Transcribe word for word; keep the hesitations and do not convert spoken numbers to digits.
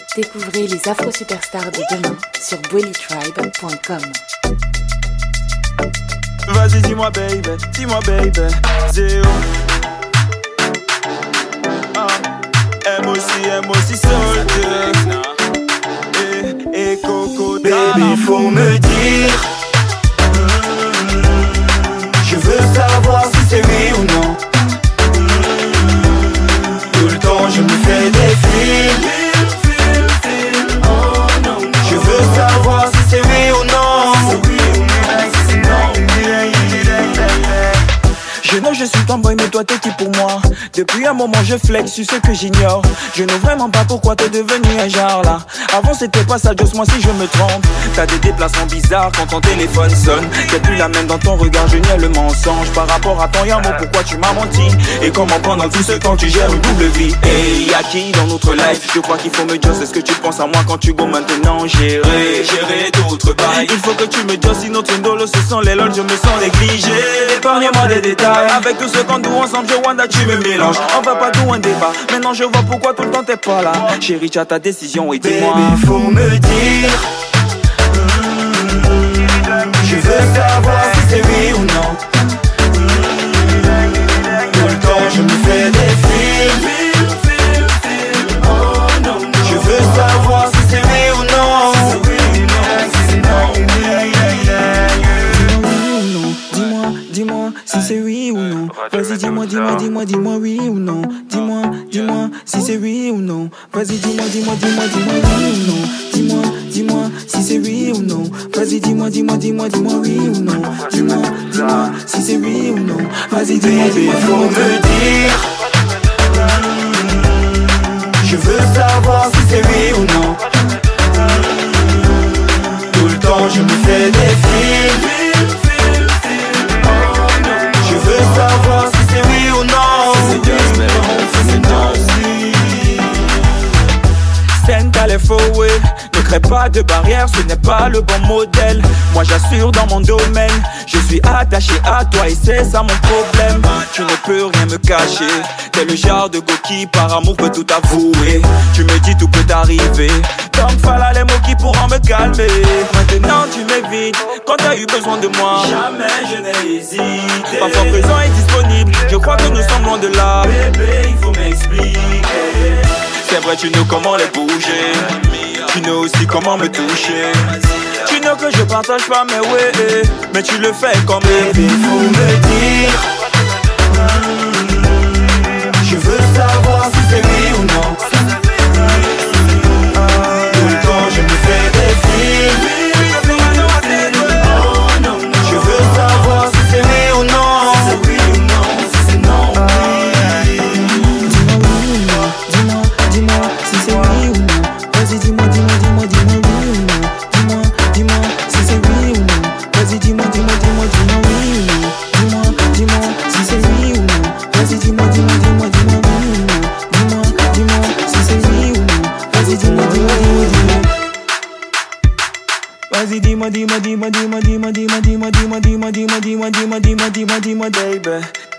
Découvrez les Afro-Superstars de demain sur bweli tribe point com. Vas-y, dis-moi baby, dis-moi baby, Zéo. Ah, M aussi, M aussi, soldier. Et, et Coco, baby, faut me dire. Je veux savoir si c'est oui ou non. Tout le temps je me fais des films. Je veux savoir si c'est oui ou non. Je know je suis ton boy mais toi t'es qui pour moi. Depuis un moment je flex sur ce que j'ignore. Je ne vraiment pas pourquoi t'es devenu un genre là. Avant c'était pas ça, juste moi si je me trompe. T'as des déplacements bizarres quand ton téléphone sonne. T'es plus la même dans ton regard, je nie le mensonge. Par rapport à ton yamour, pourquoi tu m'as menti? Et comment pendant tout ce temps tu gères une double vie? Et y'a qui dans notre life? Je crois qu'il faut me dire, c'est ce que tu penses à moi quand tu go maintenant gérer, gérer d'autres bails. Il faut que tu me dises si notre ndolo ce sont les lol, je me sens négligé. Épargne-moi des détails. Avec tout ce qu'on doit ensemble, je wonder tu me mélanges. On va pas tout un débat. Maintenant je vois pourquoi tout le temps t'es pas là. Chérie, tu as ta décision et dis-moi. Baby, faut me dire. Je veux savoir si c'est oui ou non. Tout le temps je me fais des films. Je veux savoir si c'est oui ou non. Dis-moi, dis-moi si c'est oui ou non. Vas-y, dis-moi, dis-moi, dis-moi, dis-moi oui ou non. Dis-moi, dis-moi si c'est oui ou non. Vas-y, dis-moi, dis-moi, dis-moi, dis-moi oui ou non. Dis-moi, dis-moi si c'est oui ou non. Vas-y, dis-moi, dis-moi, dis-moi, dis-moi oui ou non. Dis-moi, dis-moi si c'est oui ou non. Vas-y, dis-moi, dis-moi, faut me dire. Je veux savoir si c'est oui ou non. Tout le temps je me fais des films. Je veux savoir si c'est oui ou non. C'est just me, c'est Send à l'F-O-E. Ne crée pas de barrière, ce n'est pas le bon modèle. Moi j'assure dans mon domaine. Je suis attaché à toi et c'est ça mon problème. Tu ne peux rien me cacher. T'es le genre de go qui par amour peut tout avouer. Tu me dis tout peut arriver. Donc voilà les mots qui pourront me calmer. Maintenant tu m'évites quand t'as eu besoin de moi. Jamais je n'ai hésité. Parfois présent et disponible. Je crois que nous sommes loin de là. Bébé, il faut m'expliquer. C'est vrai, tu know comment les bouger. Tu know aussi comment me toucher. Tu know que je partage pas mes ouais, mais tu le fais quand même. Baby, faut me dire. Je veux savoir si c'est oui ou non. Tout le temps je me fais des films. Je veux savoir si c'est oui ou non. Si c'est oui ou non, si c'est non. Dis-moi, dis-moi si c'est oui ou non. Vas-y, dis-moi, dis-moi, dis-moi, dis-moi oui ou non. Dis-moi, dis-moi si c'est oui ou non. Vas-y, dis-moi, dis-moi, dis-moi, dis-moi oui ou non. Dis-moi, dis-moi si c'est oui ou non. Vas-y, dis-moi, dis-moi, dis-moi, dis-moi oui ou non. Dis-moi, dis-moi si c'est oui ou non. Vas-y, dis-moi, dis-moi, dis-moi, dis-moi. Vas-y, dis-moi, dis-moi, dis-moi, dis-moi, dis-moi, dis-moi, dis-moi, dis-moi, dis-moi, dis-moi, dis-moi, dis-moi, dis-moi, dis-moi, dis-moi, baby.